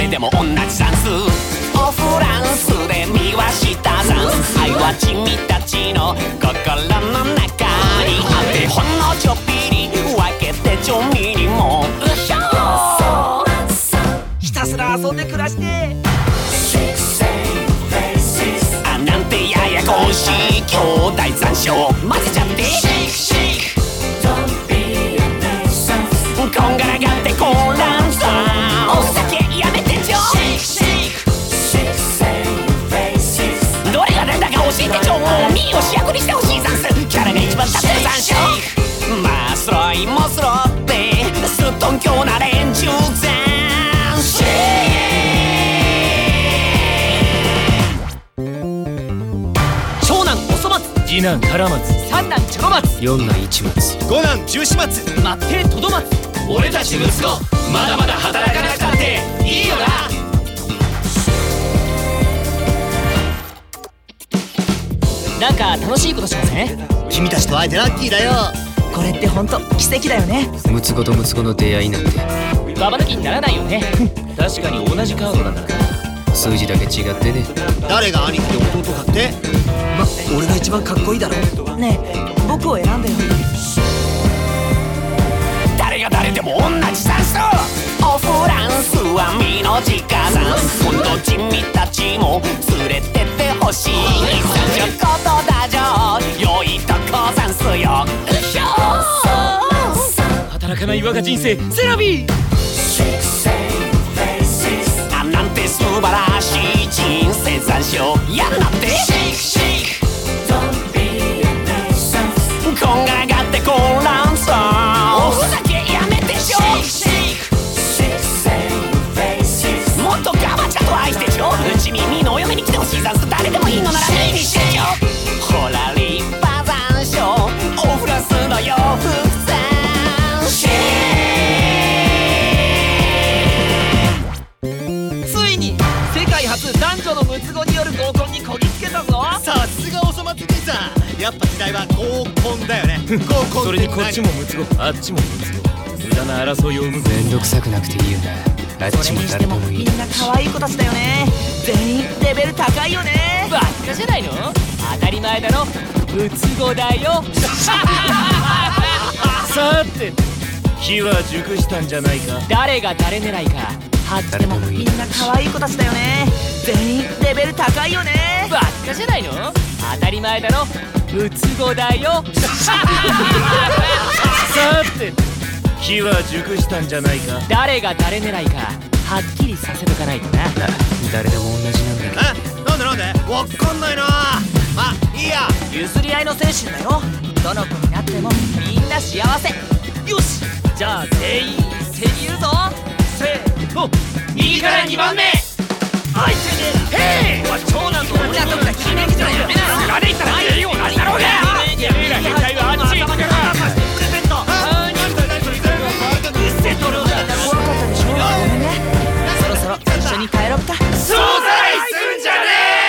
誰でも同じ算数。おフランスで見はした算数。愛は君たちの心の中にあって、ほんのちょっぴり分けてちょみにもひたすら遊んで暮らして、あなんてややこしい兄弟残暑混ぜちゃって、こんがらがって混乱さ、お酒やめてちょ。どれが誰だか教えてちょ。もうミーを主役にしてほしいざんす。キャラが一番立ってるざんしょ。まあスロイもスロってすっとんきょうな連中ざんし。長男おそ松、 次男唐松、 三男チョロ松、 四男市松、 五男十四松、 待ってトド松。俺たち息子まだまだ働かなくたっていいよな。なんか楽しいことしません？ 君たちと会えてラッキーだよ。 これってほんと奇跡だよね。 ムツゴとムツゴの出会いなんてババ抜きにならないよね。確かに同じカードだからな。 数字だけ違ってね。 誰が兄貴で弟かって？俺が一番かっこいいだろ。 ねえ僕を選んでよ。 誰が誰でも同じ算数。おフランスは身の時間算。今度君たちも連れてってほしい。30ことだじょ、良いとこ算数よ。 働かない我が人生セラビー。 あなんて素晴らしい人生残暑やんなって。こんがらがって混乱さ、おふざけやめてちょ。もっとガバちゃんと愛してちょ。うち耳のお嫁に来てほしいざんす。誰でもいいのならミーにしてちょ。ほら立派残暑、おフランスの洋服残暑。 ついに世界初男女のムツゴによる合コンにこぎつけたぞ。 さすがおそ松兄さん。やっぱ時代は合コンだよね。合コンそれにこっちもムツゴあっちもムツゴ、無駄な争いを生む。めんどくさくなくていいよな。あっちも誰でもいい。 みんな可愛い子たちだよね。全員レベル高いよね。 ばっかじゃないの？当たり前だろ。ムツゴだよ。 さて火は熟したんじゃないか。 誰が誰狙いかはっきりも。 みんな可愛い子たちだよね。全員レベル高いよね。 ばっかじゃないの？当たり前だろ。ムツゴだよ。 さて火は熟したんじゃないか。 誰が誰狙いかはっきりさせとかないとな。 誰でも同じなんだけど。 なんでわかんないな。まあいいや。 譲り合いの精神だよ。どの子になってもみんな幸せ。 よし、じゃあ全員一斉に言うぞ。せーの、右から2番目。相手でへい。長男と同じとか決めきたらやめな。それでいったら全員同じだろうが。やめら変態はあっち。プレゼント。うっせとる。 怖かったでしょ。ごめんね。そろそろ一緒に帰ろっか。 総ざらいすんじゃね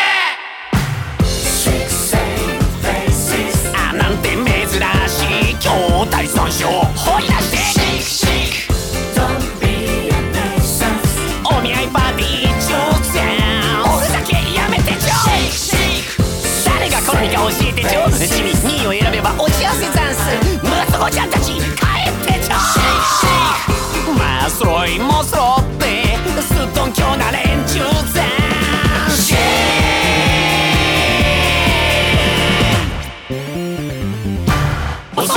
え。あなんて珍しい兄弟三章掘り出して。お見合いパーティー直前、おふざけやめてちょ。誰が好みか教えてちょ。地味2位を選べば落ち合わせざんす。ムツゴちゃんたち帰ってちょ。まあスロイもスロ